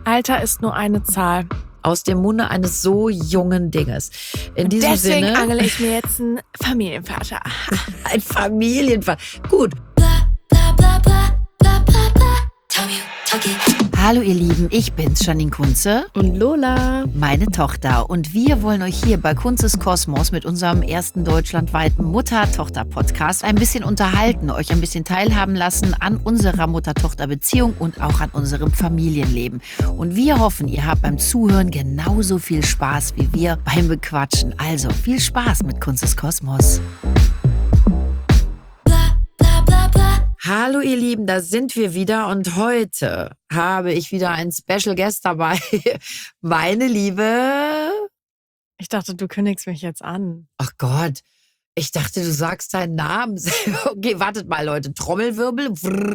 Alter ist nur eine Zahl. Aus dem Munde eines so jungen Dinges. In diesem Deswegen Sinne. angele ich mir jetzt einen Familienvater. Ein Familienvater. Gut. Hallo ihr Lieben, ich bin's, Janine Kunze. Und Lola. Meine Tochter. Und wir wollen euch hier bei Kunzes Kosmos mit unserem ersten deutschlandweiten Mutter-Tochter-Podcast ein bisschen unterhalten, euch ein bisschen teilhaben lassen an unserer Mutter-Tochter-Beziehung und auch an unserem Familienleben. Und wir hoffen, ihr habt beim Zuhören genauso viel Spaß wie wir beim Bequatschen. Also viel Spaß mit Kunzes Kosmos. Hallo ihr Lieben, da sind wir wieder und heute habe ich wieder einen Special Guest dabei. Meine Liebe... Ich dachte, du kündigst mich jetzt an. Ach Gott, ich dachte, du sagst deinen Namen. Okay, wartet mal Leute, Trommelwirbel.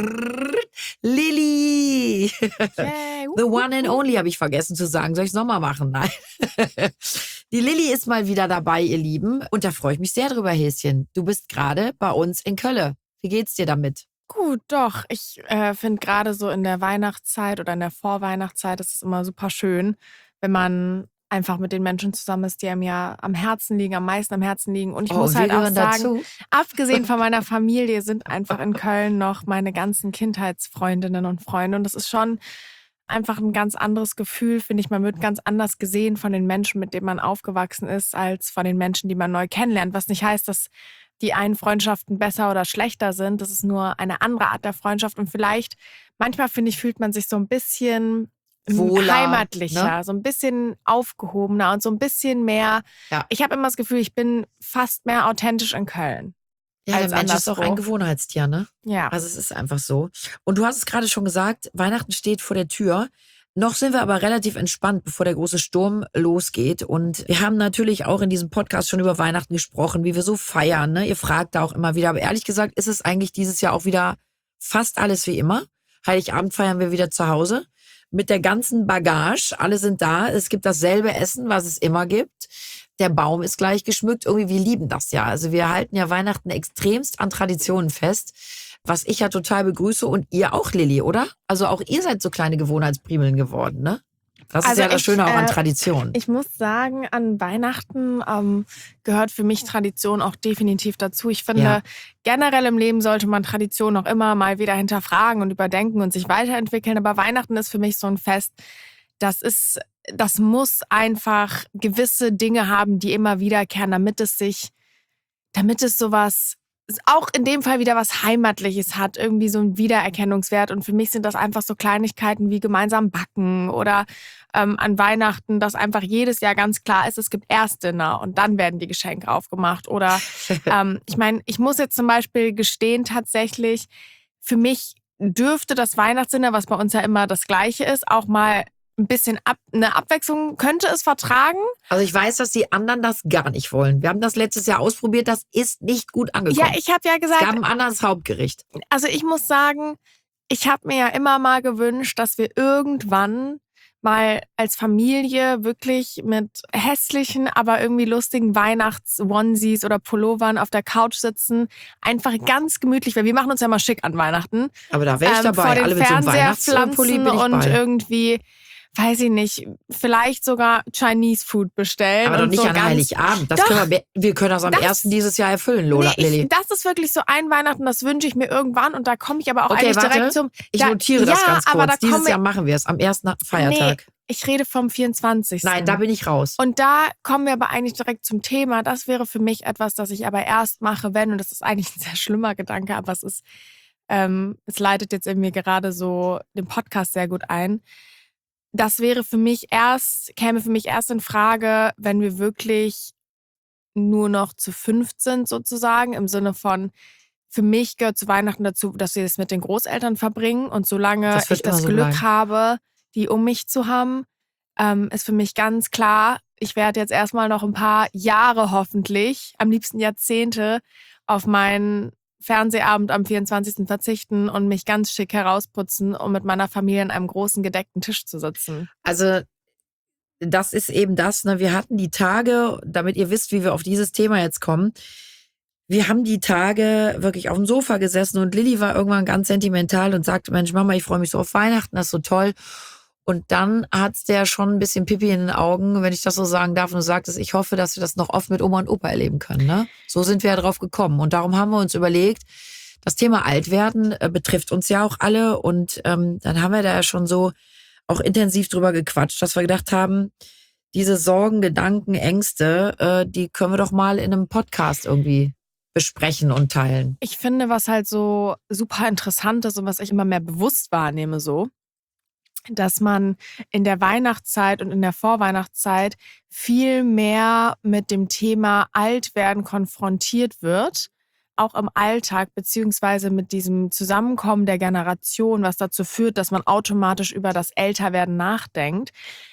Lilly. Yay. The one and only habe ich vergessen zu sagen. Soll ich es nochmal machen? Nein. Die Lilly ist mal wieder dabei, ihr Lieben. Und da freue ich mich sehr drüber, Häschen. Du bist gerade bei uns in Köln. Wie geht's dir damit? Gut, doch. Ich finde gerade so in der Weihnachtszeit oder in der Vorweihnachtszeit ist es immer super schön, wenn man einfach mit den Menschen zusammen ist, die einem ja am Herzen liegen, am meisten am Herzen liegen. Und ich muss halt auch sagen, abgesehen von meiner Familie sind einfach in Köln noch meine ganzen Kindheitsfreundinnen und Freunde. Und das ist schon einfach ein ganz anderes Gefühl, finde ich. Man wird ganz anders gesehen von den Menschen, mit denen man aufgewachsen ist, als von den Menschen, die man neu kennenlernt. Was nicht heißt, dass die einen Freundschaften besser oder schlechter sind. Das ist nur eine andere Art der Freundschaft. Und vielleicht, manchmal finde ich, fühlt man sich so ein bisschen wohler, heimatlicher, ne? So ein bisschen aufgehobener und so ein bisschen mehr. Ja. Ich habe immer das Gefühl, ich bin fast mehr authentisch in Köln. Ja, der Mensch ist auch ein Gewohnheitstier, ne? Ja. Also es ist einfach so. Und du hast es gerade schon gesagt, Weihnachten steht vor der Tür. Noch sind wir aber relativ entspannt, bevor der große Sturm losgeht. Und wir haben natürlich auch in diesem Podcast schon über Weihnachten gesprochen, wie wir so feiern, ne? Ihr fragt da auch immer wieder. Aber ehrlich gesagt ist es eigentlich dieses Jahr auch wieder fast alles wie immer. Heiligabend feiern wir wieder zu Hause mit der ganzen Bagage. Alle sind da. Es gibt dasselbe Essen, was es immer gibt. Der Baum ist gleich geschmückt. Irgendwie, wir lieben das ja. Also wir halten ja Weihnachten extremst an Traditionen fest. Was ich ja total begrüße und ihr auch, Lilly, oder? Also auch ihr seid so kleine Gewohnheitsprimeln geworden, ne? Das ist ja das Schöne auch an Tradition. Ich muss sagen, an Weihnachten gehört für mich Tradition auch definitiv dazu. Ich finde, generell im Leben sollte man Tradition auch immer mal wieder hinterfragen und überdenken und sich weiterentwickeln. Aber Weihnachten ist für mich so ein Fest, das muss einfach gewisse Dinge haben, die immer wiederkehren, damit es sowas, auch in dem Fall wieder was Heimatliches hat, irgendwie so einen Wiedererkennungswert. Und für mich sind das einfach so Kleinigkeiten wie gemeinsam backen oder an Weihnachten, dass einfach jedes Jahr ganz klar ist, es gibt erst Dinner und dann werden die Geschenke aufgemacht. Oder ich meine, ich muss jetzt zum Beispiel gestehen, tatsächlich, für mich dürfte das Weihnachtsdinner, was bei uns ja immer das Gleiche ist, auch mal ein bisschen eine Abwechslung, könnte es vertragen. Also ich weiß, dass die anderen das gar nicht wollen. Wir haben das letztes Jahr ausprobiert, das ist nicht gut angekommen. Ja, ich habe ja gesagt... Es gab ein anderes Hauptgericht. Also ich muss sagen, ich habe mir ja immer mal gewünscht, dass wir irgendwann mal als Familie wirklich mit hässlichen, aber irgendwie lustigen Weihnachts-Onesies oder Pullovern auf der Couch sitzen. Einfach ganz gemütlich, weil wir machen uns ja mal schick an Weihnachten. Aber da wäre ich dabei. Vor den alle mit so einem Weihnachtspulli bin ich und bei. Irgendwie... weiß ich nicht, vielleicht sogar Chinese Food bestellen. Aber doch nicht so an Heiligabend. Das wir können das am 1. dieses Jahr erfüllen, Lola, Lilly. Das ist wirklich so ein Weihnachten, das wünsche ich mir irgendwann und da komme ich aber auch eigentlich direkt zum... Ich notiere das ganz kurz. Dieses Jahr machen wir es am 1. Feiertag. Nee, ich rede vom 24. Nein, da bin ich raus. Und da kommen wir aber eigentlich direkt zum Thema. Das wäre für mich etwas, das ich aber erst mache, wenn, und das ist eigentlich ein sehr schlimmer Gedanke, aber es leitet jetzt in mir gerade so den Podcast sehr gut ein. Das käme für mich erst in Frage, wenn wir wirklich nur noch zu 5 sind, sozusagen, im Sinne von, für mich gehört zu Weihnachten dazu, dass wir das mit den Großeltern verbringen. Und solange ich das Glück habe, die um mich zu haben, ist für mich ganz klar, ich werde jetzt erstmal noch ein paar Jahre hoffentlich, am liebsten Jahrzehnte, auf meinen Fernsehabend am 24. verzichten und mich ganz schick herausputzen, um mit meiner Familie an einem großen gedeckten Tisch zu sitzen. Also das ist eben das, ne? Wir hatten die Tage, damit ihr wisst, wie wir auf dieses Thema jetzt kommen, wir haben die Tage wirklich auf dem Sofa gesessen und Lilly war irgendwann ganz sentimental und sagte, Mensch Mama, ich freue mich so auf Weihnachten, das ist so toll. Und dann hat's der schon ein bisschen Pipi in den Augen, wenn ich das so sagen darf. Und du sagtest, ich hoffe, dass wir das noch oft mit Oma und Opa erleben können. Ne? So sind wir ja drauf gekommen. Und darum haben wir uns überlegt, das Thema Altwerden betrifft uns ja auch alle. Und dann haben wir da ja schon so auch intensiv drüber gequatscht, dass wir gedacht haben, diese Sorgen, Gedanken, Ängste, die können wir doch mal in einem Podcast irgendwie besprechen und teilen. Ich finde, was halt so super interessant ist und was ich immer mehr bewusst wahrnehme, so, dass man in der Weihnachtszeit und in der Vorweihnachtszeit viel mehr mit dem Thema Altwerden konfrontiert wird, auch im Alltag, beziehungsweise mit diesem Zusammenkommen der Generation, was dazu führt, dass man automatisch über das Älterwerden nachdenkt,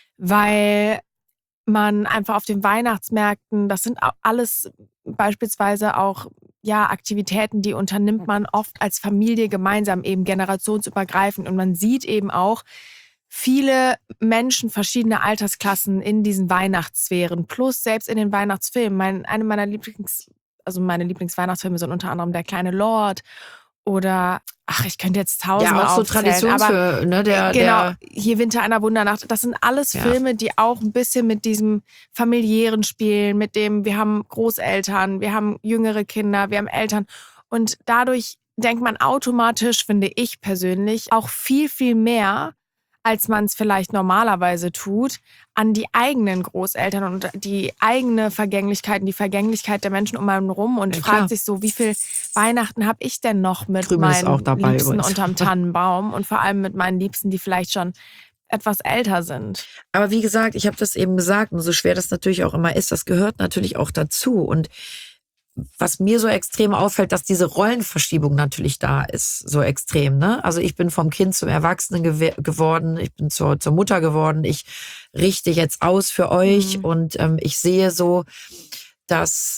weil man einfach auf den Weihnachtsmärkten, das sind alles beispielsweise auch Aktivitäten, die unternimmt man oft als Familie gemeinsam, eben generationsübergreifend. Und man sieht eben auch viele Menschen, verschiedene Altersklassen in diesen Weihnachtssphären, plus selbst in den Weihnachtsfilmen. Meine Lieblingsweihnachtsfilme sind unter anderem Der kleine Lord oder, ich könnte jetzt tausende Ja, auch so aufzählen, Traditionsfilme, ne? Genau, hier Winter einer Wundernacht. Das sind alles Ja. Filme, die auch ein bisschen mit diesem familiären spielen, mit dem, wir haben Großeltern, wir haben jüngere Kinder, wir haben Eltern. Und dadurch denkt man automatisch, finde ich persönlich, auch viel, viel mehr, als man es vielleicht normalerweise tut, an die eigenen Großeltern und die eigene Vergänglichkeit, die Vergänglichkeit der Menschen um einen rum und Ja, klar. fragt sich so, wie viel Weihnachten habe ich denn noch mit Krümel ist auch meinen dabei Liebsten übrigens. unterm Tannenbaum und vor allem mit meinen Liebsten, die vielleicht schon etwas älter sind. Aber wie gesagt, ich habe das eben gesagt, und so schwer das natürlich auch immer ist, das gehört natürlich auch dazu. Und was mir so extrem auffällt, dass diese Rollenverschiebung natürlich da ist, so extrem. Ne? Also ich bin vom Kind zum Erwachsenen geworden, ich bin zur Mutter geworden, ich richte jetzt aus für euch und ich sehe so, dass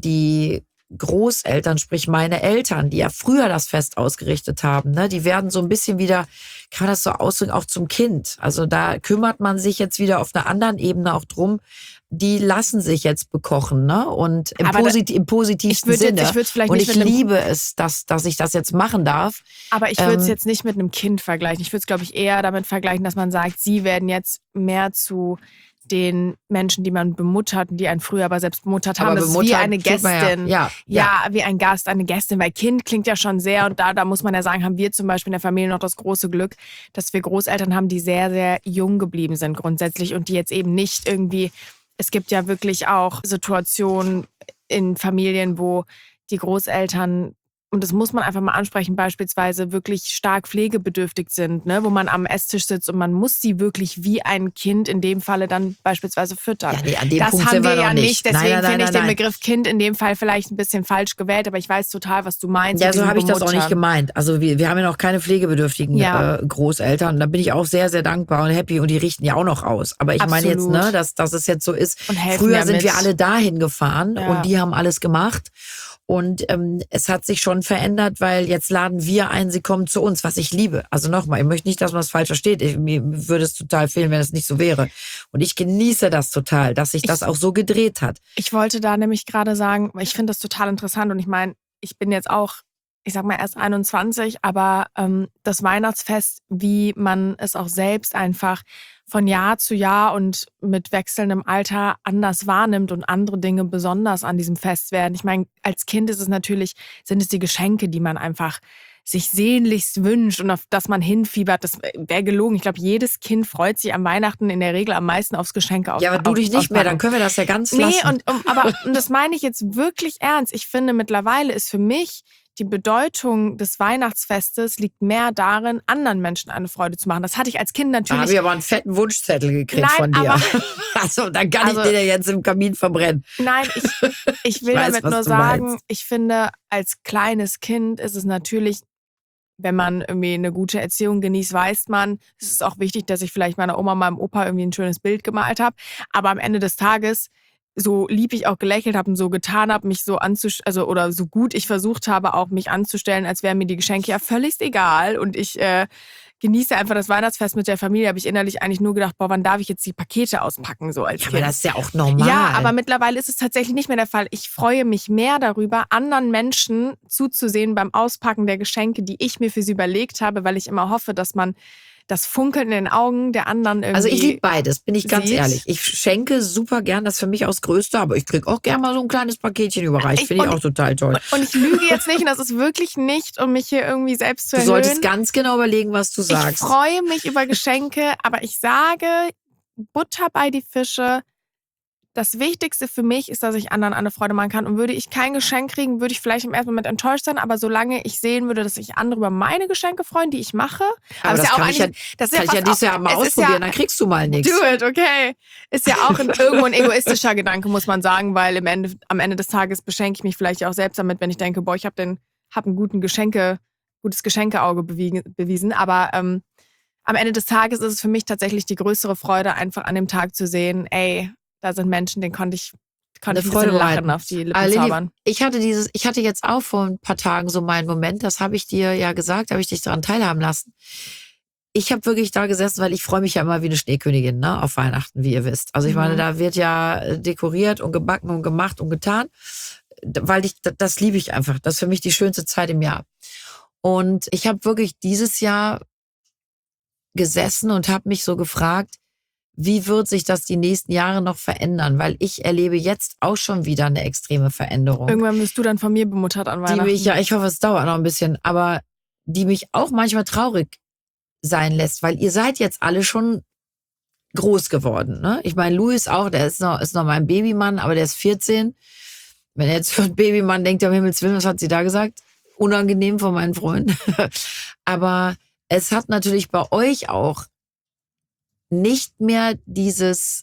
die Großeltern, sprich meine Eltern, die ja früher das Fest ausgerichtet haben, ne, die werden so ein bisschen wieder, kann man das so ausdrücken, auch zum Kind. Also da kümmert man sich jetzt wieder auf einer anderen Ebene auch drum. Die lassen sich jetzt bekochen, ne? Und im positivsten Sinne. Und ich liebe es, dass ich das jetzt machen darf. Aber ich würde es jetzt nicht mit einem Kind vergleichen. Ich würde es, glaube ich, eher damit vergleichen, dass man sagt, sie werden jetzt mehr zu den Menschen, die man bemuttert und die einen früher aber selbst bemuttert haben. Aber das ist wie eine Gästin. Ja, wie ein Gast, eine Gästin, weil Kind klingt ja schon sehr, und da muss man ja sagen, haben wir zum Beispiel in der Familie noch das große Glück, dass wir Großeltern haben, die sehr, sehr jung geblieben sind grundsätzlich und die jetzt eben nicht irgendwie, es gibt ja wirklich auch Situationen in Familien, wo die Großeltern, und das muss man einfach mal ansprechen, beispielsweise wirklich stark pflegebedürftig sind, ne? Wo man am Esstisch sitzt und man muss sie wirklich wie ein Kind in dem Falle dann beispielsweise füttern. Ja, nee, an dem das Punkt haben sind wir wir ja noch nicht. Deswegen finde ich den Begriff Kind in dem Fall vielleicht ein bisschen falsch gewählt, aber ich weiß total, was du meinst. Ja, so habe ich das auch nicht gemeint. Also wir haben ja noch keine pflegebedürftigen Großeltern. Da bin ich auch sehr, sehr dankbar und happy, und die richten ja auch noch aus. Aber ich meine jetzt, ne, dass es jetzt so ist. Früher sind wir alle dahin gefahren und die haben alles gemacht. Und es hat sich schon verändert, weil jetzt laden wir ein, sie kommen zu uns, was ich liebe. Also nochmal, ich möchte nicht, dass man es falsch versteht. Mir würde es total fehlen, wenn es nicht so wäre. Und ich genieße das total, dass sich das auch so gedreht hat. Ich wollte da nämlich gerade sagen, ich finde das total interessant, und ich meine, ich bin jetzt auch, ich sag mal, erst 21, aber das Weihnachtsfest, wie man es auch selbst einfach von Jahr zu Jahr und mit wechselndem Alter anders wahrnimmt und andere Dinge besonders an diesem Fest werden. Ich meine, als Kind sind es die Geschenke, die man einfach sich sehnlichst wünscht und auf das man hinfiebert. Das wäre gelogen. Ich glaube, jedes Kind freut sich am Weihnachten in der Regel am meisten aufs Geschenke auspacken. Ja, aber du dich nicht mehr, dann können wir das ja ganz lassen. Aber das meine ich jetzt wirklich ernst. Ich finde, mittlerweile ist für mich die Bedeutung des Weihnachtsfestes liegt mehr darin, anderen Menschen eine Freude zu machen. Das hatte ich als Kind natürlich. Da habe ich aber einen fetten Wunschzettel gekriegt von dir. Also, dann kann ich den ja jetzt im Kamin verbrennen. Nein, ich will damit nur sagen, ich finde, als kleines Kind ist es natürlich, wenn man irgendwie eine gute Erziehung genießt, weiß man, es ist auch wichtig, dass ich vielleicht meiner Oma, meinem Opa irgendwie ein schönes Bild gemalt habe. Aber am Ende des Tages, so lieb ich auch gelächelt habe und so getan habe, mich so oder so gut ich versucht habe, auch mich anzustellen, als wären mir die Geschenke ja völlig egal. Und ich genieße einfach das Weihnachtsfest mit der Familie, habe ich innerlich eigentlich nur gedacht, wann darf ich jetzt die Pakete auspacken, so als Kind. Aber das ist ja auch normal. Ja, aber mittlerweile ist es tatsächlich nicht mehr der Fall. Ich freue mich mehr darüber, anderen Menschen zuzusehen beim Auspacken der Geschenke, die ich mir für sie überlegt habe, weil ich immer hoffe, dass man das Funkeln in den Augen der anderen irgendwie. Also ich liebe beides, bin ich ganz sieht. ehrlich. Ich schenke super gern, das ist für mich auch das Größte, aber ich kriege auch gern mal so ein kleines Paketchen überreicht. Finde ich auch total toll. Und ich lüge jetzt nicht, und das ist wirklich nicht, um mich hier irgendwie selbst zu erhöhen. Du solltest ganz genau überlegen, was du sagst. Ich freue mich über Geschenke, aber ich sage, Butter bei die Fische. Das Wichtigste für mich ist, dass ich anderen eine Freude machen kann. Und würde ich kein Geschenk kriegen, würde ich vielleicht im ersten Moment enttäuscht sein. Aber solange ich sehen würde, dass sich andere über meine Geschenke freuen, die ich mache. Aber das kann ich ja dieses Jahr mal ausprobieren, dann kriegst du mal nichts. Do it, okay. Ist ja auch irgendwo ein egoistischer Gedanke, muss man sagen. Weil am Ende des Tages beschenke ich mich vielleicht auch selbst damit, wenn ich denke, boah, ich habe ein gutes Geschenkeauge bewiesen. Aber am Ende des Tages ist es für mich tatsächlich die größere Freude, einfach an dem Tag zu sehen, ey, da sind Menschen, denen konnte ich ein bisschen Lachen auf die Lippen zaubern. Ich hatte jetzt auch vor ein paar Tagen so meinen Moment, das habe ich dir ja gesagt, habe ich dich daran teilhaben lassen. Ich habe wirklich da gesessen, weil ich freue mich ja immer wie eine Schneekönigin, ne, auf Weihnachten, wie ihr wisst. Also ich meine, da wird ja dekoriert und gebacken und gemacht und getan, weil das liebe ich einfach. Das ist für mich die schönste Zeit im Jahr. Und ich habe wirklich dieses Jahr gesessen und habe mich so gefragt, wie wird sich das die nächsten Jahre noch verändern? Weil ich erlebe jetzt auch schon wieder eine extreme Veränderung. Irgendwann wirst du dann von mir bemuttert an Weihnachten. Ich hoffe, es dauert noch ein bisschen, aber die mich auch manchmal traurig sein lässt, weil ihr seid jetzt alle schon groß geworden. Ne? Ich meine, Louis auch, der ist noch mein Babymann, aber der ist 14. Wenn er jetzt hört Babymann denkt, um Himmels Willen, was hat sie da gesagt? Unangenehm von meinen Freunden. Aber es hat natürlich bei euch auch nicht mehr dieses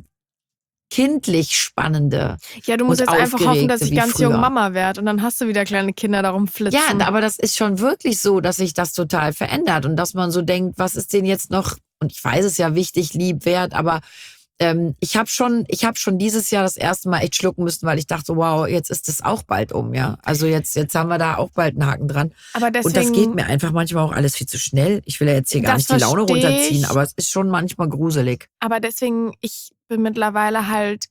kindlich Spannende. Ja, du musst jetzt einfach hoffen, dass ich ganz jung Mama werde und dann hast du wieder kleine Kinder darum flitzen. Ja, aber das ist schon wirklich so, dass sich das total verändert und dass man so denkt, was ist denn jetzt noch, und ich weiß es ja, wichtig, lieb, wert, aber ich habe schon dieses Jahr das erste Mal echt schlucken müssen, weil ich dachte, wow, jetzt ist es auch bald um, ja. Also jetzt haben wir da auch bald einen Haken dran. Aber deswegen, und das geht mir einfach manchmal auch alles viel zu schnell. Ich will ja jetzt hier gar nicht die Laune runterziehen, aber es ist schon manchmal gruselig. Aber deswegen, ich bin mittlerweile halt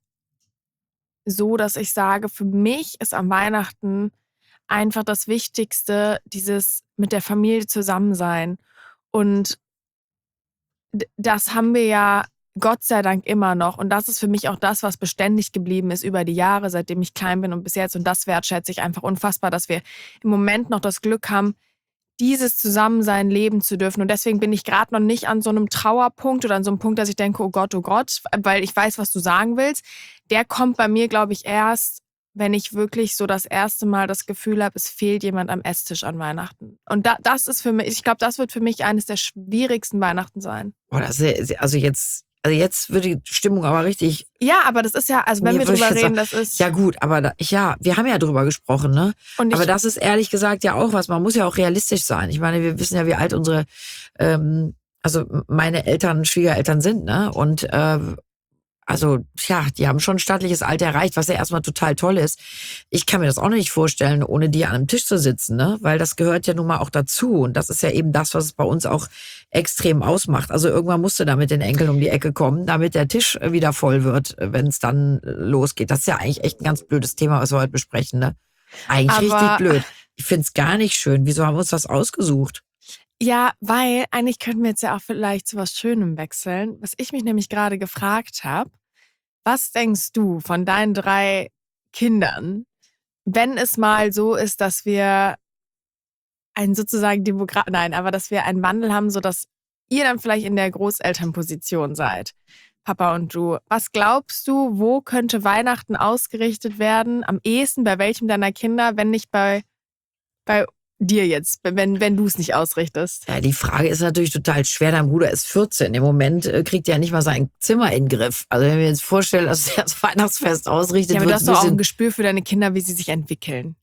so, dass ich sage, für mich ist am Weihnachten einfach das Wichtigste, dieses mit der Familie zusammen sein. Und das haben wir ja Gott sei Dank immer noch. Und das ist für mich auch das, was beständig geblieben ist über die Jahre, seitdem ich klein bin und bis jetzt. Und das wertschätze ich einfach unfassbar, dass wir im Moment noch das Glück haben, dieses Zusammensein leben zu dürfen. Und deswegen bin ich gerade noch nicht an so einem Trauerpunkt oder an so einem Punkt, dass ich denke, oh Gott, weil ich weiß, was du sagen willst. Der kommt bei mir, glaube ich, erst, wenn ich wirklich so das erste Mal das Gefühl habe, es fehlt jemand am Esstisch an Weihnachten. Und das ist für mich, ich glaube, das wird für mich eines der schwierigsten Weihnachten sein. Oh, jetzt wird die Stimmung aber richtig. Ja, aber das ist ja, also wenn wir drüber reden, das ist. Ja gut, aber wir haben ja drüber gesprochen, ne? Aber das ist ehrlich gesagt ja auch was. Man muss ja auch realistisch sein. Ich meine, wir wissen ja, wie alt unsere, also meine Schwiegereltern sind, ne? Und die haben schon ein stattliches Alter erreicht, was ja erstmal total toll ist. Ich kann mir das auch nicht vorstellen, ohne die an einem Tisch zu sitzen, ne? Weil das gehört ja nun mal auch dazu. Und das ist ja eben das, was es bei uns auch extrem ausmacht. Also irgendwann musst du da mit den Enkeln um die Ecke kommen, damit der Tisch wieder voll wird, wenn es dann losgeht. Das ist ja eigentlich echt ein ganz blödes Thema, was wir heute besprechen, ne? Eigentlich richtig blöd. Ich find's gar nicht schön. Wieso haben wir uns das ausgesucht? Ja, weil eigentlich könnten wir jetzt ja auch vielleicht zu was Schönem wechseln. Was ich mich nämlich gerade gefragt habe, was denkst du von deinen 3 Kindern, wenn es mal so ist, dass wir einen sozusagen dass wir einen Wandel haben, sodass ihr dann vielleicht in der Großelternposition seid, Papa und du. Was glaubst du, wo könnte Weihnachten ausgerichtet werden? Am ehesten bei welchem deiner Kinder, wenn nicht bei dir jetzt, wenn du es nicht ausrichtest? Ja, die Frage ist natürlich total schwer. Dein Bruder ist 14. Im Moment kriegt er ja nicht mal sein Zimmer in den Griff. Also wenn wir jetzt vorstellen, dass er das Weihnachtsfest ausrichtet, ja, aber du hast doch auch ein Gespür für deine Kinder, wie sie sich entwickeln.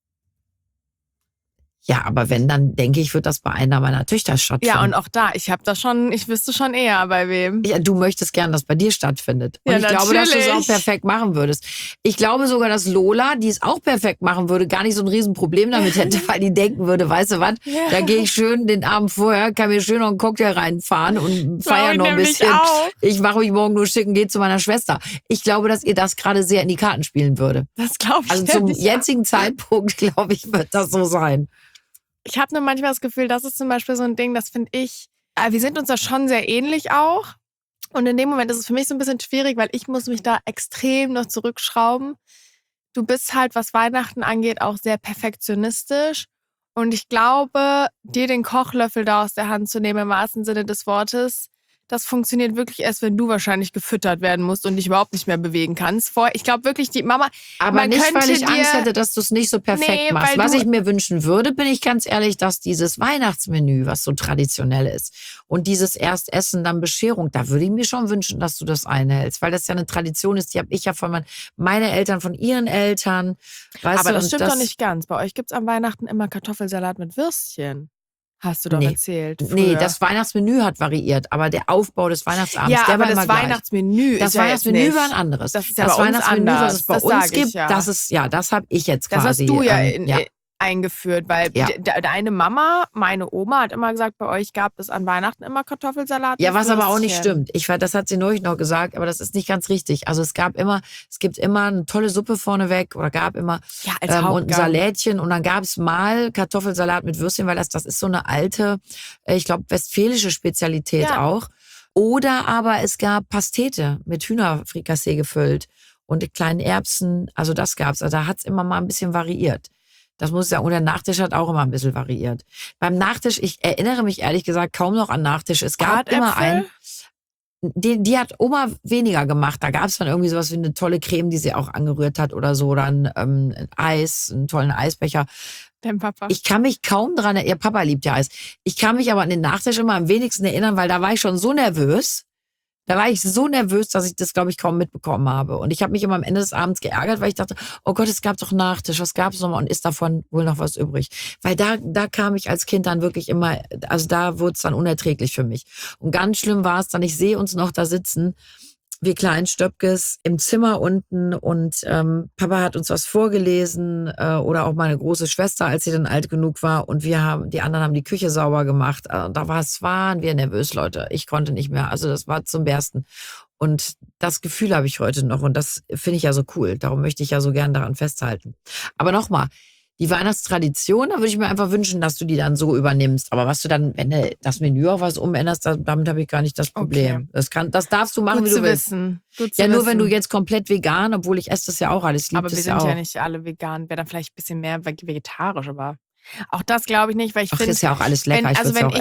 Ja, aber wenn, dann denke ich, wird das bei einer meiner Töchter stattfinden. Ja, und auch da, ich wüsste schon eher bei wem. Ja, du möchtest gern, dass bei dir stattfindet. Und ich glaube, dass du es auch perfekt machen würdest. Ich glaube sogar, dass Lola, die es auch perfekt machen würde, gar nicht so ein Riesenproblem damit hätte, weil die denken würde, weißt du was, da gehe ich schön den Abend vorher, kann mir schön noch einen Cocktail reinfahren und feiern noch ein bisschen. Ich mache mich morgen nur schick und gehe zu meiner Schwester. Ich glaube, dass ihr das gerade sehr in die Karten spielen würde. Das glaube ich. Also zum jetzigen Zeitpunkt, glaube ich, wird das so sein. Ich habe nur manchmal das Gefühl, das ist zum Beispiel so ein Ding, das finde ich Wir sind uns da schon sehr ähnlich auch. Und in dem Moment ist es für mich so ein bisschen schwierig, weil ich muss mich da extrem noch zurückschrauben. Du bist halt, was Weihnachten angeht, auch sehr perfektionistisch. Und ich glaube, dir den Kochlöffel da aus der Hand zu nehmen, im wahrsten Sinne des Wortes, das funktioniert wirklich erst, wenn du wahrscheinlich gefüttert werden musst und dich überhaupt nicht mehr bewegen kannst. Ich glaube wirklich, die Mama. Aber nicht, weil ich Angst hätte, dass du es nicht so perfekt machst. Was ich mir wünschen würde, bin ich ganz ehrlich, dass dieses Weihnachtsmenü, was so traditionell ist, und dieses Erstessen, dann Bescherung, da würde ich mir schon wünschen, dass du das einhältst. Weil das ja eine Tradition ist, die habe ich ja von meinen Eltern, von ihren Eltern. Weißt aber du, das stimmt doch nicht ganz. Bei euch gibt es am Weihnachten immer Kartoffelsalat mit Würstchen. Hast du doch erzählt. Früher. Nee, das Weihnachtsmenü hat variiert, aber der Aufbau des Weihnachtsabends, ja, der aber war immer das Weihnachtsmenü gleich. Das Weihnachtsmenü war ein anderes. Das ist ja das bei uns Weihnachtsmenü, anders. was es bei uns gibt, das ist, das habe ich jetzt quasi. Das hast du eingeführt, weil deine Mama, meine Oma hat immer gesagt, bei euch gab es an Weihnachten immer Kartoffelsalat. Ja, was aber auch nicht stimmt. Das hat sie neulich noch gesagt, aber das ist nicht ganz richtig. Also es gibt immer eine tolle Suppe vorneweg oder gab immer und ein Salätchen und dann gab es mal Kartoffelsalat mit Würstchen, weil das ist so eine alte, ich glaube, westfälische Spezialität auch. Oder aber es gab Pastete mit Hühnerfrikassee gefüllt und kleinen Erbsen, also das gab's. Also da hat's immer mal ein bisschen variiert. Das muss ich sagen. Und der Nachtisch hat auch immer ein bisschen variiert. Beim Nachtisch, ich erinnere mich ehrlich gesagt kaum noch an Nachtisch. Es gab immer einen, die hat Oma weniger gemacht. Da gab es dann irgendwie sowas wie eine tolle Creme, die sie auch angerührt hat oder so. Oder ein Eis, einen tollen Eisbecher. Dein Papa. Ich kann mich kaum dran erinnern. Ihr Papa liebt ja Eis. Ich kann mich aber an den Nachtisch immer am wenigsten erinnern, weil da war ich schon so nervös. Dass ich das, glaube ich, kaum mitbekommen habe. Und ich habe mich immer am Ende des Abends geärgert, weil ich dachte, oh Gott, es gab doch Nachtisch, was gab es nochmal und ist davon wohl noch was übrig? Weil da kam ich als Kind dann wirklich immer, also da wurde es dann unerträglich für mich. Und ganz schlimm war es dann, ich sehe uns noch da sitzen, wir kleinen Stöpkes im Zimmer unten und Papa hat uns was vorgelesen oder auch meine große Schwester, als sie dann alt genug war und die anderen haben die Küche sauber gemacht. Da waren wir nervös, Leute. Ich konnte nicht mehr. Also das war zum Bersten. Und das Gefühl habe ich heute noch und das finde ich ja so cool. Darum möchte ich ja so gern daran festhalten. Aber nochmal, die Weihnachtstradition, da würde ich mir einfach wünschen, dass du die dann so übernimmst. Aber was du dann, wenn du das Menü auf was umänderst, damit habe ich gar nicht das Problem. Okay. Das darfst du machen, Gut wie du willst. Gut ja, nur wenn du jetzt komplett vegan, obwohl ich esse das ja auch alles. Aber wir sind ja nicht alle vegan. Wäre dann vielleicht ein bisschen mehr vegetarisch, aber auch das glaube ich nicht, weil ich finde. ist ja auch alles lecker.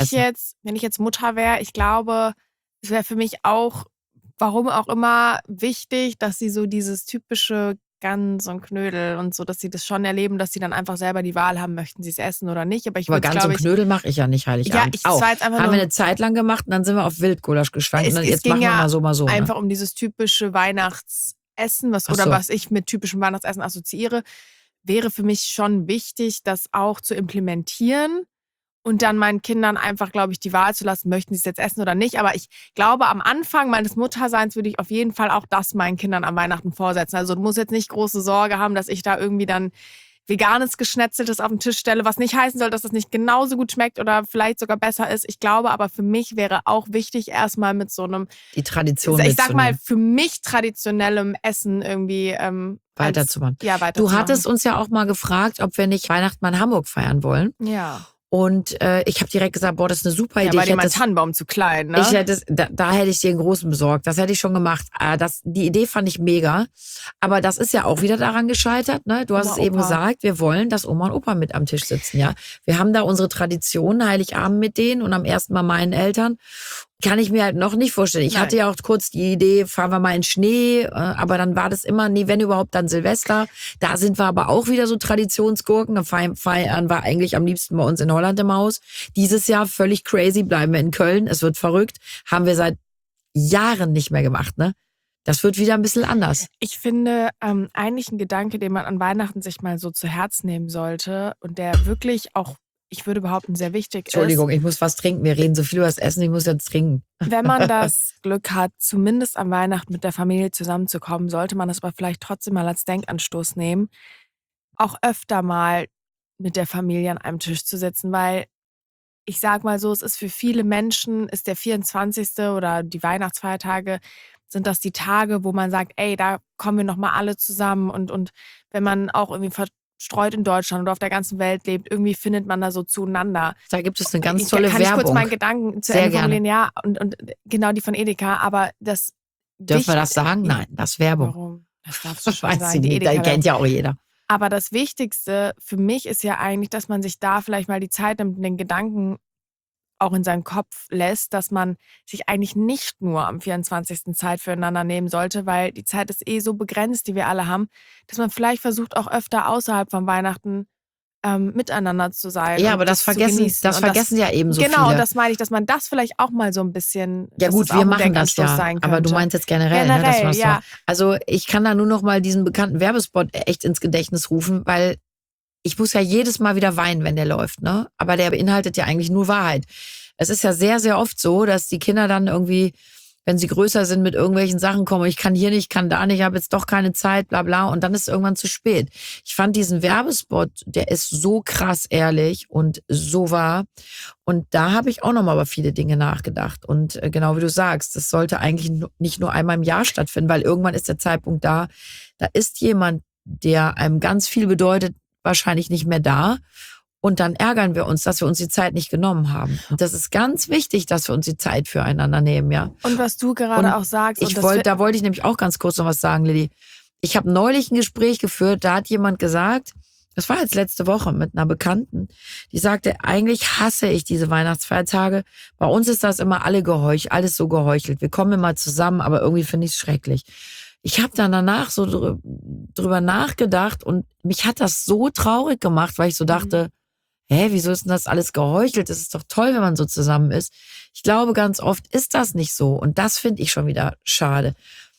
Wenn ich jetzt Mutter wäre, ich glaube, es wäre für mich auch, warum auch immer, wichtig, dass sie so dieses typische Gans und Knödel und so, dass sie das schon erleben, dass sie dann einfach selber die Wahl haben, möchten sie es essen oder nicht. Aber Gans und Knödel mache ich ja nicht Heiligabend. Ja, haben wir eine Zeit lang gemacht und dann sind wir auf Wildgulasch geschwankt. Und jetzt machen wir mal so. Einfach um dieses typische Weihnachtsessen, was ich mit typischem Weihnachtsessen assoziiere, wäre für mich schon wichtig, das auch zu implementieren. Und dann meinen Kindern einfach, glaube ich, die Wahl zu lassen, möchten sie es jetzt essen oder nicht. Aber ich glaube, am Anfang meines Mutterseins würde ich auf jeden Fall auch das meinen Kindern am Weihnachten vorsetzen. Also du musst jetzt nicht große Sorge haben, dass ich da irgendwie dann veganes Geschnetzeltes auf den Tisch stelle, was nicht heißen soll, dass das nicht genauso gut schmeckt oder vielleicht sogar besser ist. Ich glaube aber, für mich wäre auch wichtig, erstmal mit so einem, die Tradition ich sag mal, für mich traditionellem Essen irgendwie weiterzumachen. weiterzumachen. Du hattest uns ja auch mal gefragt, ob wir nicht Weihnachten mal in Hamburg feiern wollen. Ja. Und ich habe direkt gesagt, boah, das ist eine super Idee. Ja, war dir Tannenbaum zu klein, ne? Da hätte ich dir einen großen besorgt. Das hätte ich schon gemacht. Die Idee fand ich mega. Aber das ist ja auch wieder daran gescheitert, ne? Du hast es eben gesagt, wir wollen, dass Oma und Opa mit am Tisch sitzen, ja. Wir haben da unsere Tradition, Heiligabend mit denen und am ersten Mal meinen Eltern. Kann ich mir halt noch nicht vorstellen. Ich hatte ja auch kurz die Idee, fahren wir mal in Schnee, aber dann war das immer, nee, wenn überhaupt, dann Silvester. Da sind wir aber auch wieder so Traditionsgurken. Da feiern wir eigentlich am liebsten bei uns in Holland im Haus. Dieses Jahr völlig crazy, bleiben wir in Köln. Es wird verrückt. Haben wir seit Jahren nicht mehr gemacht, ne? Das wird wieder ein bisschen anders. Ich finde, eigentlich ein Gedanke, den man an Weihnachten sich mal so zu Herz nehmen sollte und der wirklich auch, ich würde behaupten, sehr wichtig Entschuldigung, ich muss was trinken. Wir reden so viel über das Essen, ich muss jetzt trinken. Wenn man das Glück hat, zumindest am Weihnachten mit der Familie zusammenzukommen, sollte man das aber vielleicht trotzdem mal als Denkanstoß nehmen, auch öfter mal mit der Familie an einem Tisch zu sitzen, weil ich sag mal so, es ist für viele Menschen, ist der 24. oder die Weihnachtsfeiertage, sind das die Tage, wo man sagt, ey, da kommen wir nochmal alle zusammen und wenn man auch irgendwie verstreut in Deutschland oder auf der ganzen Welt lebt, irgendwie findet man da so zueinander. Da gibt es eine ganz tolle Kann ich Werbung. kurz meinen Gedanken zu Sehr Ende gerne. formulieren? Ja, und genau die von Edeka, aber das Dürfen wir das sagen? Nein, das ist Werbung. Warum? Das darfst du schon Weiß sagen, ich die nicht, da Edeka. kennt ja auch jeder. Aber das Wichtigste für mich ist ja eigentlich, dass man sich da vielleicht mal die Zeit nimmt und den Gedanken auch in seinen Kopf lässt, dass man sich eigentlich nicht nur am 24. Zeit füreinander nehmen sollte, weil die Zeit ist so begrenzt, die wir alle haben, dass man vielleicht versucht, auch öfter außerhalb von Weihnachten miteinander zu sein. Ja, und aber das zu vergessen, genießen. das Und vergessen ja eben so genau, viele. und das meine ich, dass man das vielleicht auch mal so ein bisschen, Ja dass gut, das wir auch ein machen das Denkanstoß ja, sein könnte. aber du meinst jetzt generell, ne, dass man das ja. macht. Also ich kann da nur noch mal diesen bekannten Werbespot echt ins Gedächtnis rufen, weil ich muss ja jedes Mal wieder weinen, wenn der läuft, ne? Aber der beinhaltet ja eigentlich nur Wahrheit. Es ist ja sehr, sehr oft so, dass die Kinder dann irgendwie, wenn sie größer sind, mit irgendwelchen Sachen kommen, ich kann hier nicht, kann da nicht, ich habe jetzt doch keine Zeit, bla bla, und dann ist es irgendwann zu spät. Ich fand diesen Werbespot, der ist so krass ehrlich und so wahr. Und da habe ich auch nochmal über viele Dinge nachgedacht. Und genau wie du sagst, das sollte eigentlich nicht nur einmal im Jahr stattfinden, weil irgendwann ist der Zeitpunkt da ist jemand, der einem ganz viel bedeutet, wahrscheinlich nicht mehr da. Und dann ärgern wir uns, dass wir uns die Zeit nicht genommen haben. Und das ist ganz wichtig, dass wir uns die Zeit füreinander nehmen, ja. Und was du gerade auch sagst. Da wollte ich nämlich auch ganz kurz noch was sagen, Lilly. Ich habe neulich ein Gespräch geführt, da hat jemand gesagt, das war jetzt letzte Woche mit einer Bekannten, die sagte, eigentlich hasse ich diese Weihnachtsfeiertage. Bei uns ist das immer alles so geheuchelt. Wir kommen immer zusammen, aber irgendwie finde ich es schrecklich. Ich habe dann danach so drüber nachgedacht und mich hat das so traurig gemacht, weil ich so dachte, wieso ist denn das alles geheuchelt? Es ist doch toll, wenn man so zusammen ist. Ich glaube, ganz oft ist das nicht so. Und das finde ich schon wieder schade.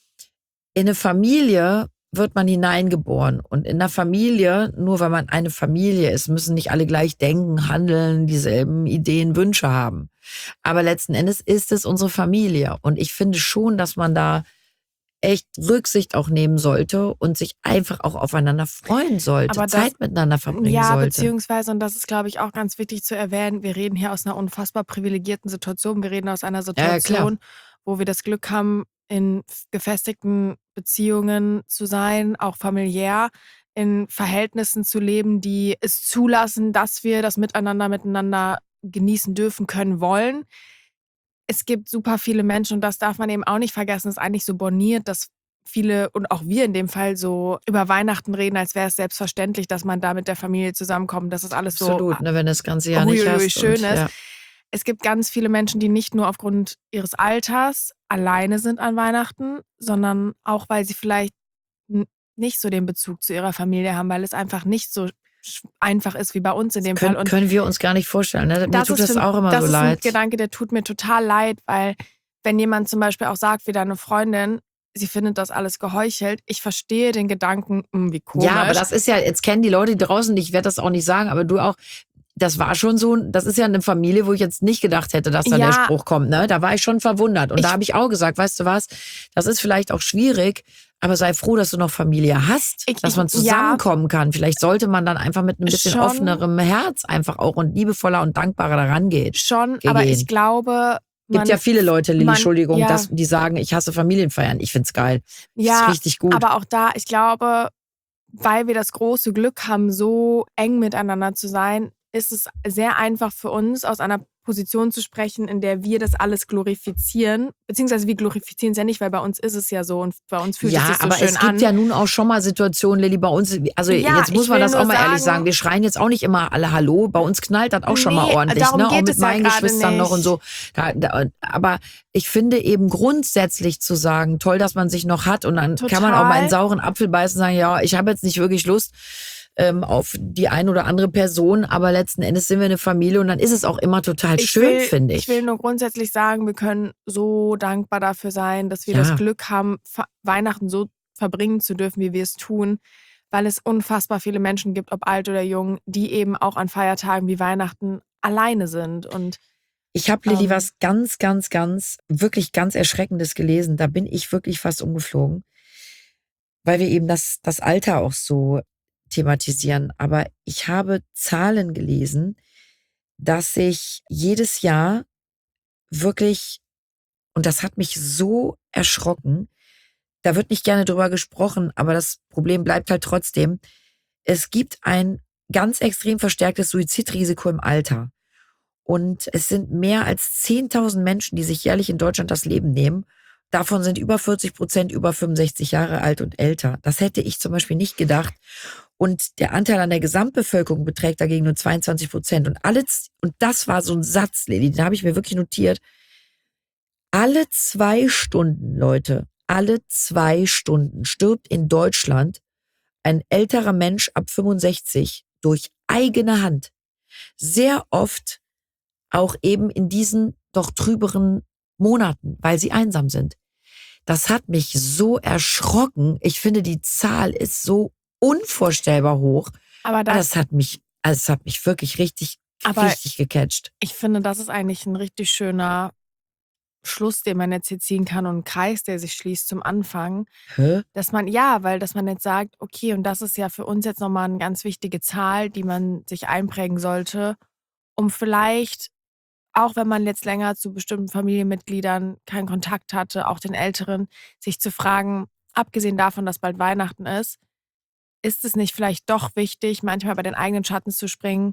In eine Familie wird man hineingeboren. Und in der Familie, nur weil man eine Familie ist, müssen nicht alle gleich denken, handeln, dieselben Ideen, Wünsche haben. Aber letzten Endes ist es unsere Familie. Und ich finde schon, dass man da echt Rücksicht auch nehmen sollte und sich einfach auch aufeinander freuen sollte, Zeit miteinander verbringen sollte. Ja, beziehungsweise, und das ist, glaube ich, auch ganz wichtig zu erwähnen, wir reden hier aus einer unfassbar privilegierten Situation. Wir reden aus einer Situation, wo wir das Glück haben, in gefestigten Beziehungen zu sein, auch familiär, in Verhältnissen zu leben, die es zulassen, dass wir das miteinander genießen dürfen können wollen. Es gibt super viele Menschen, und das darf man eben auch nicht vergessen, ist eigentlich so borniert, dass viele und auch wir in dem Fall so über Weihnachten reden, als wäre es selbstverständlich, dass man da mit der Familie zusammenkommt. Das ist alles Absolut, so wenn das ganze Jahr nicht hast. schön ist. Ja. Es gibt ganz viele Menschen, die nicht nur aufgrund ihres Alters alleine sind an Weihnachten, sondern auch, weil sie vielleicht nicht so den Bezug zu ihrer Familie haben, weil es einfach nicht so einfach ist wie bei uns in dem Fall. Und können wir uns gar nicht vorstellen. Ne? Mir tut das auch immer so leid. Das ist ein Gedanke, der tut mir total leid, weil wenn jemand zum Beispiel auch sagt, wie deine Freundin, sie findet das alles geheuchelt, ich verstehe den Gedanken, wie komisch. Ja, aber das ist ja, jetzt kennen die Leute draußen, ich werde das auch nicht sagen, aber du auch, das war schon so, das ist ja eine Familie, wo ich jetzt nicht gedacht hätte, dass da der Spruch kommt. Ne? Da war ich schon verwundert. Und da habe ich auch gesagt, weißt du was, das ist vielleicht auch schwierig, aber sei froh, dass du noch Familie hast, dass man zusammenkommen kann. Vielleicht sollte man dann einfach mit ein bisschen offenerem Herz einfach auch und liebevoller und dankbarer daran gehen. Aber ich glaube... Es gibt ja viele Leute, Lilly, Entschuldigung, die sagen, ich hasse Familienfeiern. Ich find's geil. Ja, das ist richtig gut. Aber auch da, ich glaube, weil wir das große Glück haben, so eng miteinander zu sein, ist es sehr einfach für uns, aus einer Position zu sprechen, in der wir das alles glorifizieren. Beziehungsweise wir glorifizieren es ja nicht, weil bei uns ist es ja so und bei uns fühlt es sich so schön an. Ja, aber es gibt ja nun auch schon mal Situationen, Lilly, bei uns, also jetzt muss man das auch mal ehrlich sagen, wir schreien jetzt auch nicht immer alle Hallo, bei uns knallt das auch schon mal ordentlich, ne? Auch mit meinen Geschwistern noch und so. Aber ich finde eben grundsätzlich zu sagen, toll, dass man sich noch hat und dann kann man auch mal einen sauren Apfel beißen und sagen, ja, ich habe jetzt nicht wirklich Lust auf die ein oder andere Person, aber letzten Endes sind wir eine Familie und dann ist es auch immer total schön, finde ich. Ich will nur grundsätzlich sagen, wir können so dankbar dafür sein, dass wir das Glück haben, Weihnachten so verbringen zu dürfen, wie wir es tun, weil es unfassbar viele Menschen gibt, ob alt oder jung, die eben auch an Feiertagen wie Weihnachten alleine sind. Und ich habe, Lilly, was ganz, ganz, ganz, wirklich ganz Erschreckendes gelesen. Da bin ich wirklich fast umgeflogen, weil wir eben das Alter auch so thematisieren. Aber ich habe Zahlen gelesen, dass sich jedes Jahr wirklich, und das hat mich so erschrocken, da wird nicht gerne drüber gesprochen, aber das Problem bleibt halt trotzdem, es gibt ein ganz extrem verstärktes Suizidrisiko im Alter. Und es sind mehr als 10.000 Menschen, die sich jährlich in Deutschland das Leben nehmen. Davon sind über 40% über 65 Jahre alt und älter. Das hätte ich zum Beispiel nicht gedacht. Und der Anteil an der Gesamtbevölkerung beträgt dagegen nur 22%. Und das war so ein Satz, Lili, den habe ich mir wirklich notiert. Alle 2 Stunden, Leute, alle 2 Stunden stirbt in Deutschland ein älterer Mensch ab 65 durch eigene Hand. Sehr oft auch eben in diesen doch trüberen Monaten, weil sie einsam sind. Das hat mich so erschrocken. Ich finde, die Zahl ist so unvorstellbar hoch. Aber Das hat mich wirklich richtig gecatcht. Ich finde, das ist eigentlich ein richtig schöner Schluss, den man jetzt hier ziehen kann und ein Kreis, der sich schließt zum Anfang. Hä? Dass man jetzt sagt, okay, und das ist ja für uns jetzt nochmal eine ganz wichtige Zahl, die man sich einprägen sollte, um vielleicht, auch wenn man jetzt länger zu bestimmten Familienmitgliedern keinen Kontakt hatte, auch den Älteren, sich zu fragen, abgesehen davon, dass bald Weihnachten ist es nicht vielleicht doch wichtig, manchmal bei den eigenen Schatten zu springen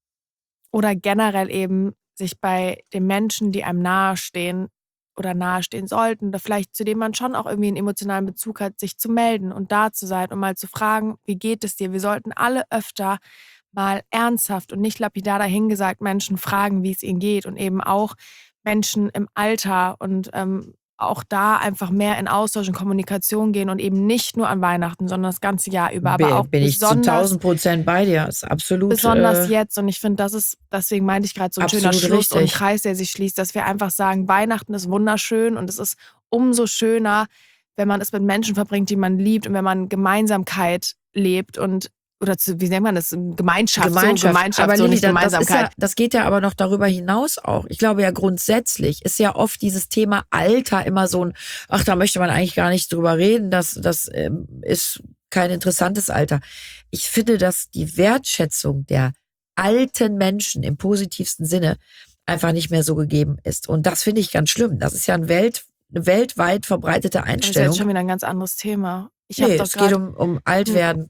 oder generell eben sich bei den Menschen, die einem nahestehen oder nahestehen sollten oder vielleicht zu denen man schon auch irgendwie einen emotionalen Bezug hat, sich zu melden und da zu sein und mal zu fragen, wie geht es dir? Wir sollten alle öfter mal ernsthaft und nicht lapidar dahingesagt Menschen fragen, wie es ihnen geht und eben auch Menschen im Alter und auch da einfach mehr in Austausch und Kommunikation gehen und eben nicht nur an Weihnachten, sondern das ganze Jahr über, aber auch Bin ich zu 1000% bei dir. Das ist absolut, besonders jetzt. Und ich finde, deswegen meinte ich gerade, so ein schöner absolut Schluss und richtig. Kreis, der sich schließt, dass wir einfach sagen, Weihnachten ist wunderschön und es ist umso schöner, wenn man es mit Menschen verbringt, die man liebt und wenn man Gemeinsamkeit lebt wie nennt man das? Gemeinschaft, Aber so Lili, nicht Gemeinsamkeit. das geht ja aber noch darüber hinaus auch. Ich glaube ja grundsätzlich ist ja oft dieses Thema Alter immer so ach, da möchte man eigentlich gar nicht drüber reden. Das ist kein interessantes Alter. Ich finde, dass die Wertschätzung der alten Menschen im positivsten Sinne einfach nicht mehr so gegeben ist. Und das finde ich ganz schlimm. Das ist ja eine weltweit verbreitete Das ist Einstellung. jetzt schon wieder ein ganz anderes Thema. Es geht um Altwerden.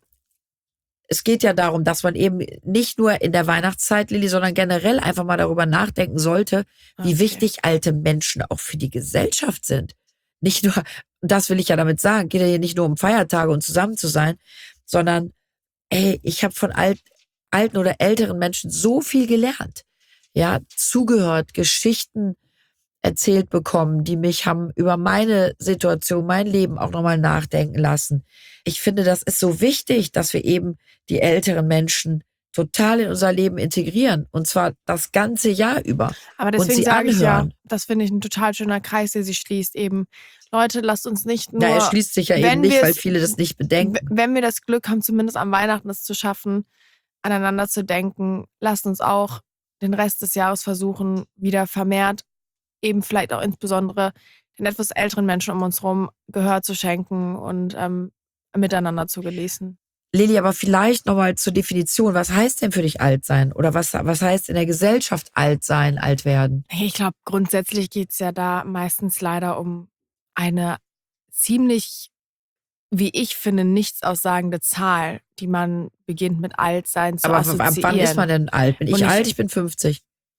Es geht ja darum, dass man eben nicht nur in der Weihnachtszeit, Lili, sondern generell einfach mal darüber nachdenken sollte, wie wichtig alte Menschen auch für die Gesellschaft sind. Nicht nur, das will ich ja damit sagen, geht ja hier nicht nur um Feiertage und zusammen zu sein, sondern, ich habe von alten oder älteren Menschen so viel gelernt. Ja, zugehört, Geschichten erzählt bekommen, die mich haben über meine Situation, mein Leben auch nochmal nachdenken lassen. Ich finde, das ist so wichtig, dass wir eben die älteren Menschen total in unser Leben integrieren. Und zwar das ganze Jahr über. Aber Und deswegen sie sage ich ja, anhören. das finde ich ein total schöner Kreis, der sich schließt eben. Leute, lasst uns nicht nur, Ja, er schließt sich ja eben wenn nicht, wir weil es, viele das nicht bedenken. wenn wir das Glück haben, zumindest am Weihnachten es zu schaffen, aneinander zu denken, lasst uns auch den Rest des Jahres versuchen, wieder vermehrt, eben vielleicht auch insbesondere den etwas älteren Menschen um uns herum Gehör zu schenken und miteinander zu genießen. Lili, aber vielleicht nochmal zur Definition. Was heißt denn für dich alt sein? Oder was heißt in der Gesellschaft alt sein, alt werden? Ich glaube, grundsätzlich geht es ja da meistens leider um eine ziemlich, wie ich finde, nichts aussagende Zahl, die man beginnt mit Altsein zu Aber ab wann ist man assoziieren. denn alt? Bin Und ich alt? Ich bin 50.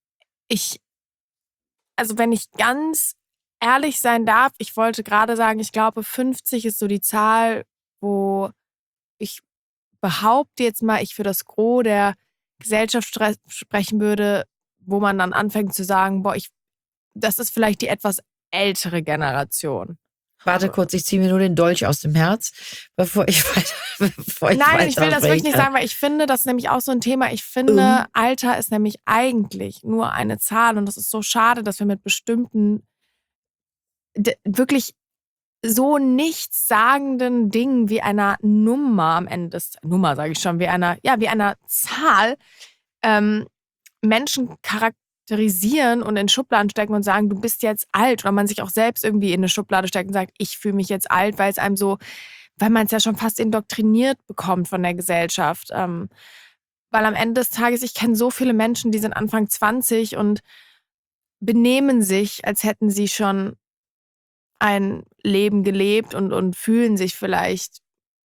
Also wenn ich ganz ehrlich sein darf, ich wollte gerade sagen, ich glaube 50 ist so die Zahl, wo ich behaupte jetzt mal, ich für das Gros der Gesellschaft sprechen würde, wo man dann anfängt zu sagen, boah, das ist vielleicht die etwas ältere Generation. Warte kurz, ich ziehe mir nur den Dolch aus dem Herz, bevor ich weiter. Nein, ich will das wirklich nicht sagen, weil ich finde, das ist nämlich auch so ein Thema. Ich finde, Alter ist nämlich eigentlich nur eine Zahl und das ist so schade, dass wir mit bestimmten wirklich so nichtssagenden Dingen wie einer Nummer am Ende Nummer sage ich schon, wie einer Zahl Menschen charakterisieren und in Schubladen stecken und sagen, du bist jetzt alt, oder man sich auch selbst irgendwie in eine Schublade steckt und sagt, ich fühle mich jetzt alt, weil man es ja schon fast indoktriniert bekommt von der Gesellschaft. Weil am Ende des Tages, ich kenne so viele Menschen, die sind Anfang 20 und benehmen sich, als hätten sie schon ein Leben gelebt und fühlen sich vielleicht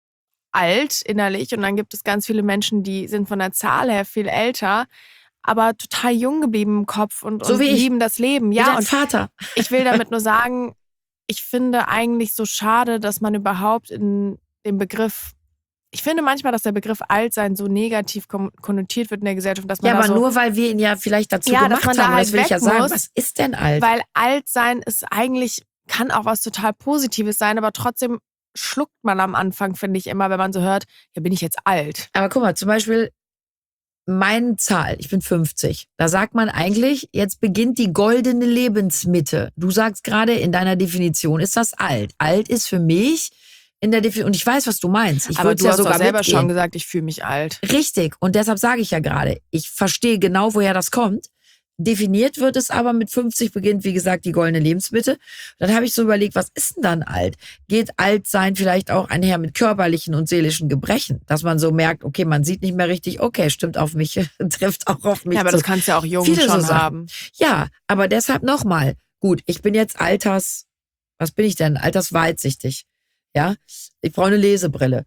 alt innerlich und dann gibt es ganz viele Menschen, die sind von der Zahl her viel älter, aber total jung geblieben im Kopf und So wie ich. lieben das Leben. Wie Ja, dein und Vater. ich will damit nur sagen, ich finde eigentlich so schade, dass man überhaupt in dem Begriff, ich finde manchmal, dass der Begriff Altsein so negativ konnotiert wird in der Gesellschaft, dass man Ja, da aber so, nur weil wir ihn ja vielleicht dazu ja, dass gemacht man da haben. Und halt das will ich ja weg sagen. muss, Was ist denn alt? weil Altsein ist eigentlich, kann auch was total Positives sein, aber trotzdem schluckt man am Anfang, finde ich immer, wenn man so hört, ja, bin ich jetzt alt. Aber guck mal, zum Beispiel meine Zahl, ich bin 50. Da sagt man eigentlich, jetzt beginnt die goldene Lebensmitte. Du sagst gerade, in deiner Definition ist das alt. Alt ist für mich in der Definition, und ich weiß, was du meinst. Ich Aber würde du ja hast sogar doch selber mitgehen. schon gesagt, ich fühle mich alt. Richtig. Und deshalb sage ich ja gerade, ich verstehe genau, woher das kommt. Definiert wird es aber mit 50 beginnt, wie gesagt, die goldene Lebensmitte. Dann habe ich so überlegt, was ist denn dann alt? Geht Altsein vielleicht auch einher mit körperlichen und seelischen Gebrechen? Dass man so merkt, okay, man sieht nicht mehr richtig, okay, stimmt auf mich, trifft auch auf mich Ja, aber zu. das kannst du ja auch jung Viele so schon Sachen. haben. Ja, aber deshalb nochmal. Gut, ich bin jetzt was bin ich denn? Altersweitsichtig. Ja, ich brauche eine Lesebrille.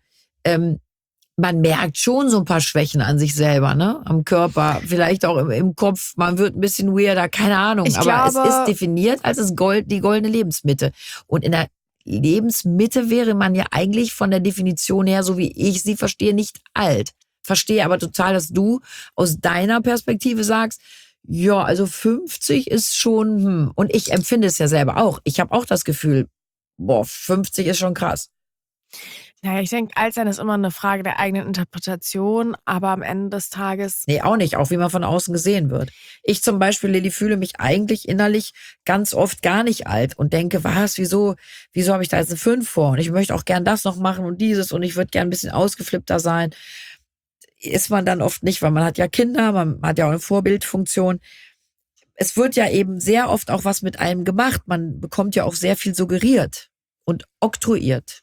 Man merkt schon so ein paar Schwächen an sich selber, ne? Am Körper, vielleicht auch im Kopf. Man wird ein bisschen weirder, keine Ahnung. Ich Aber es glaube- ist definiert als die goldene Lebensmitte. Und in der Lebensmitte wäre man ja eigentlich von der Definition her, so wie ich sie verstehe, nicht alt. Verstehe aber total, dass du aus deiner Perspektive sagst, ja, also 50 ist schon, Und ich empfinde es ja selber auch. Ich habe auch das Gefühl, 50 ist schon krass. Naja, ich denke, Altsein ist immer eine Frage der eigenen Interpretation, aber am Ende des Tages, Nee, auch nicht, auch wie man von außen gesehen wird. Ich zum Beispiel, Lilly, fühle mich eigentlich innerlich ganz oft gar nicht alt und denke, wieso habe ich da jetzt eine 5 vor? Und ich möchte auch gern das noch machen und dieses und ich würde gern ein bisschen ausgeflippter sein. Ist man dann oft nicht, weil man hat ja Kinder, man hat ja auch eine Vorbildfunktion. Es wird ja eben sehr oft auch was mit einem gemacht. Man bekommt ja auch sehr viel suggeriert und oktroyiert.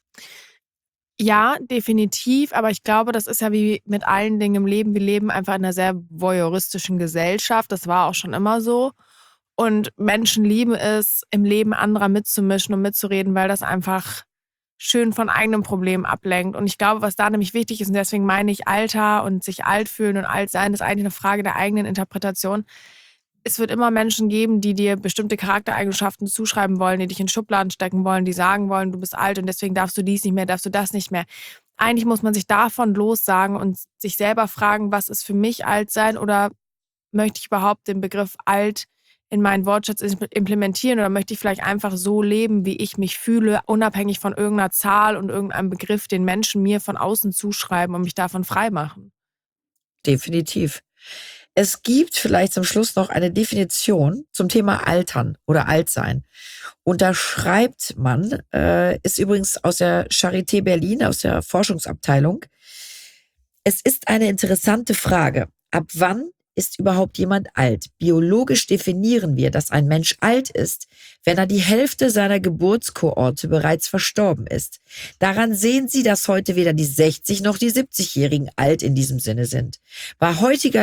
ja, definitiv, aber ich glaube, das ist ja wie mit allen Dingen im Leben. Wir leben einfach in einer sehr voyeuristischen Gesellschaft. Das war auch schon immer so. Und Menschen lieben es, im Leben anderer mitzumischen und mitzureden, weil das einfach schön von eigenen Problemen ablenkt. Und ich glaube, was da nämlich wichtig ist, und deswegen meine ich, Alter und sich alt fühlen und alt sein, ist eigentlich eine Frage der eigenen Interpretation. Es wird immer Menschen geben, die dir bestimmte Charaktereigenschaften zuschreiben wollen, die dich in Schubladen stecken wollen, die sagen wollen, du bist alt und deswegen darfst du dies nicht mehr, darfst du das nicht mehr. Eigentlich muss man sich davon lossagen und sich selber fragen, was ist für mich alt sein oder möchte ich überhaupt den Begriff alt in meinen Wortschatz implementieren oder möchte ich vielleicht einfach so leben, wie ich mich fühle, unabhängig von irgendeiner Zahl und irgendeinem Begriff, den Menschen mir von außen zuschreiben und mich davon freimachen. Definitiv. Es gibt vielleicht zum Schluss noch eine Definition zum Thema Altern oder Altsein. Und da schreibt man, ist übrigens aus der Charité Berlin, aus der Forschungsabteilung. Es ist eine interessante Frage. Ab wann ist überhaupt jemand alt? Biologisch definieren wir, dass ein Mensch alt ist, wenn er die Hälfte seiner Geburtskohorte bereits verstorben ist. Daran sehen Sie, dass heute weder die 60 noch die 70-Jährigen alt in diesem Sinne sind. Bei heutiger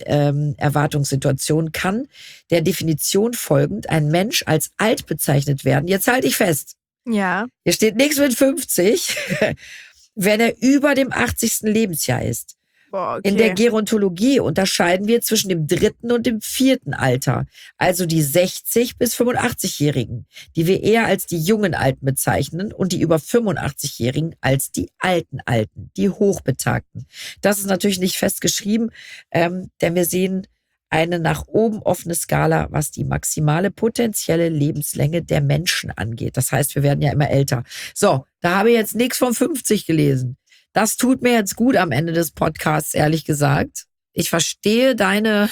Lebenserwartungssituation kann der Definition folgend ein Mensch als alt bezeichnet werden. Jetzt halte ich fest. Ja. Hier steht nichts mit 50, wenn er über dem 80. Lebensjahr ist. Boah, okay. In der Gerontologie unterscheiden wir zwischen dem 3. und dem 4. Alter, also die 60- bis 85-Jährigen, die wir eher als die jungen Alten bezeichnen und die über 85-Jährigen als die alten Alten, die Hochbetagten. Das ist natürlich nicht festgeschrieben, denn wir sehen eine nach oben offene Skala, was die maximale potenzielle Lebenslänge der Menschen angeht. Das heißt, wir werden ja immer älter. So, da habe ich jetzt nichts von 50 gelesen. Das tut mir jetzt gut am Ende des Podcasts, ehrlich gesagt. Ich verstehe deine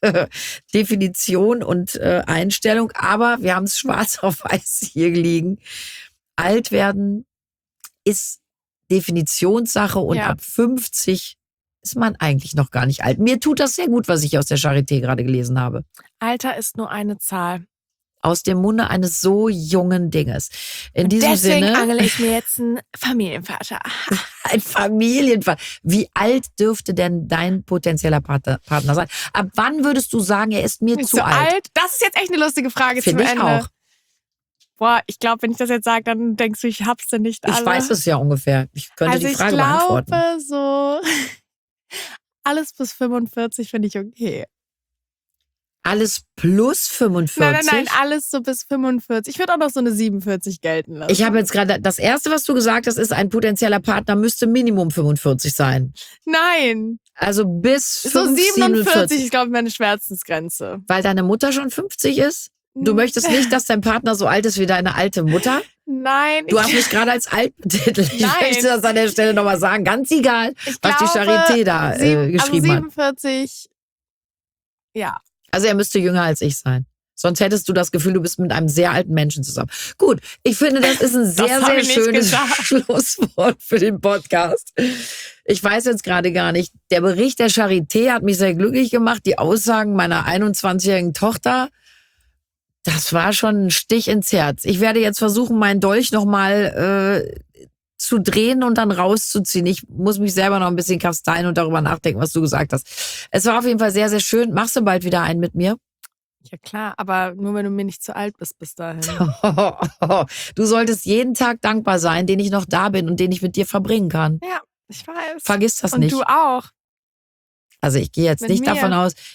Definition und Einstellung, aber wir haben es schwarz auf weiß hier liegen. Alt werden ist Definitionssache und Ja. ab 50 ist man eigentlich noch gar nicht alt. Mir tut das sehr gut, was ich aus der Charité gerade gelesen habe. Alter ist nur eine Zahl. Aus dem Munde eines so jungen Dinges. In diesem Deswegen Sinne, angele ich mir jetzt einen Familienvater. ein Familienvater. Wie alt dürfte denn dein potenzieller Partner sein? Ab wann würdest du sagen, er ist mir Nicht zu so alt? alt? Das ist jetzt echt eine lustige Frage Finde zum ich Ende. auch. Boah, ich glaube, wenn ich das jetzt sage, dann denkst du, ich hab's denn nicht alle. Ich weiß es ja ungefähr. Ich könnte die Frage beantworten. Ich glaube so, alles bis 45 finde ich okay. Alles plus 45? Nein, alles so bis 45. Ich würde auch noch so eine 47 gelten lassen. Ich habe jetzt gerade, das Erste, was du gesagt hast, ist, ein potenzieller Partner müsste Minimum 45 sein. Nein. Also bis so 47 ist, glaube ich, meine Schmerzensgrenze. Weil deine Mutter schon 50 ist? Du möchtest nicht, dass dein Partner so alt ist wie deine alte Mutter? Nein. Du hast mich gerade als alt betitelt. Ich möchte das an der Stelle nochmal sagen. Ganz egal, was die Charité da geschrieben hat. 47, ja. Also er müsste jünger als ich sein. Sonst hättest du das Gefühl, du bist mit einem sehr alten Menschen zusammen. Gut, ich finde, das ist ein sehr, sehr schönes Schlusswort für den Podcast. Ich weiß jetzt gerade gar nicht. Der Bericht der Charité hat mich sehr glücklich gemacht. Die Aussagen meiner 21-jährigen Tochter, das war schon ein Stich ins Herz. Ich werde jetzt versuchen, meinen Dolch nochmal zu drehen und dann rauszuziehen. Ich muss mich selber noch ein bisschen kasteien und darüber nachdenken, was du gesagt hast. Es war auf jeden Fall sehr, sehr schön. Machst du bald wieder einen mit mir? Ja klar, aber nur wenn du mir nicht zu alt bist bis dahin. Du solltest jeden Tag dankbar sein, den ich noch da bin und den ich mit dir verbringen kann. Ja, ich weiß. Vergiss das und nicht. Und du auch. Also ich gehe jetzt nicht davon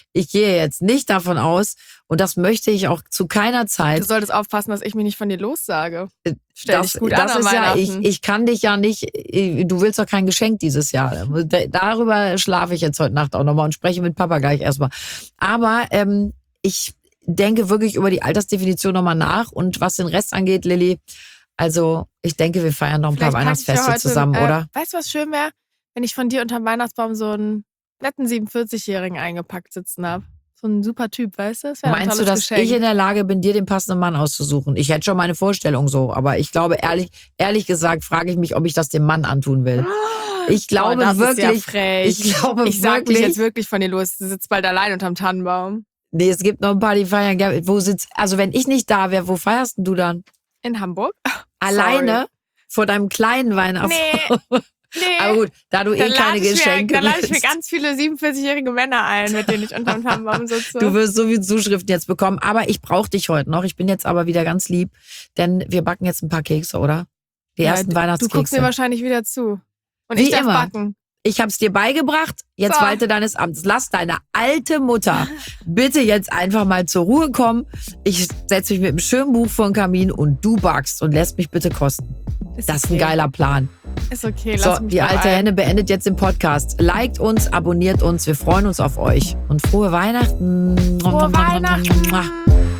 aus, und das möchte ich auch zu keiner Zeit. Du solltest aufpassen, dass ich mich nicht von dir lossage. Stell dich gut an ist ja, ich kann dich ja nicht, du willst doch kein Geschenk dieses Jahr. Darüber schlafe ich jetzt heute Nacht auch nochmal und spreche mit Papa gleich erstmal. Aber ich denke wirklich über die Altersdefinition nochmal nach und was den Rest angeht, Lilly, also ich denke, wir feiern noch ein paar Weihnachtsfeste heute, zusammen, oder? Weißt du, was schön wäre? Wenn ich von dir unterm Weihnachtsbaum so einen netten 47-Jährigen eingepackt sitzen habe. So ein super Typ, weißt du? Meinst du, dass Geschenk. Ich in der Lage bin, dir den passenden Mann auszusuchen? Ich hätte schon meine Vorstellung so, aber ich glaube, ehrlich gesagt, frage ich mich, ob ich das dem Mann antun will. Ich glaube das wirklich, ist ja frech. Ich sag dich jetzt wirklich von dir los. Du sitzt bald allein unterm Tannenbaum. Nee, es gibt noch ein paar, die feiern gerne. Also wenn ich nicht da wäre, wo feierst du dann? In Hamburg. Alleine? Sorry. Vor deinem kleinen Weihnachtsbaum? Nee. Aber gut, da du keine Geschenke Dann lade ich mir ganz viele 47-jährige Männer ein, mit denen ich unterm Tannenbaum sitze. Du wirst so viele Zuschriften jetzt bekommen. Aber ich brauche dich heute noch. Ich bin jetzt aber wieder ganz lieb, denn wir backen jetzt ein paar Kekse, oder? Die ersten Weihnachtskekse. Du guckst mir wahrscheinlich wieder zu. Und ich darf backen. Ich habe es dir beigebracht, jetzt walte deines Amtes. Lass deine alte Mutter bitte jetzt einfach mal zur Ruhe kommen. Ich setze mich mit einem schönen Buch vor den Kamin und du backst und lässt mich bitte kosten. Das ist ein geiler Plan. Ist okay, lass mich die alte Henne beendet jetzt den Podcast. Liked uns, abonniert uns, wir freuen uns auf euch. Und frohe Weihnachten. Frohe Weihnachten.